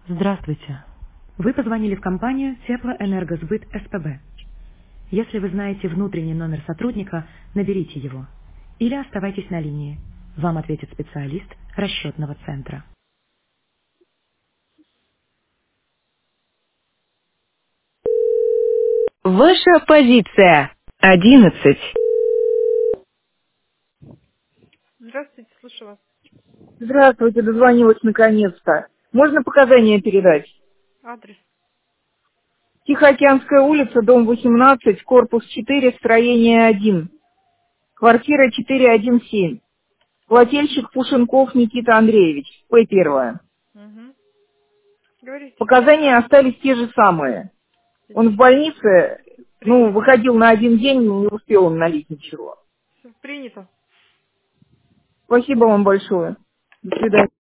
Здравствуйте. Вы позвонили в компанию Теплоэнергосбыт СПБ. Если вы знаете внутренний номер сотрудника, наберите его. Или оставайтесь на линии. Вам ответит специалист расчетного центра. Ваша позиция 11. Здравствуйте, слушаю вас. Здравствуйте, дозвонилась наконец-то. Можно показания передать? Адрес. Тихоокеанская улица, дом 18, корпус 4, строение 1, квартира 417. Плательщик Пушенков Никита Андреевич, П1. Угу. Говорите. Показания остались те же самые. Он в больнице, Принято. выходил на один день, не успел он налить ничего. Принято. Спасибо вам большое. До свидания.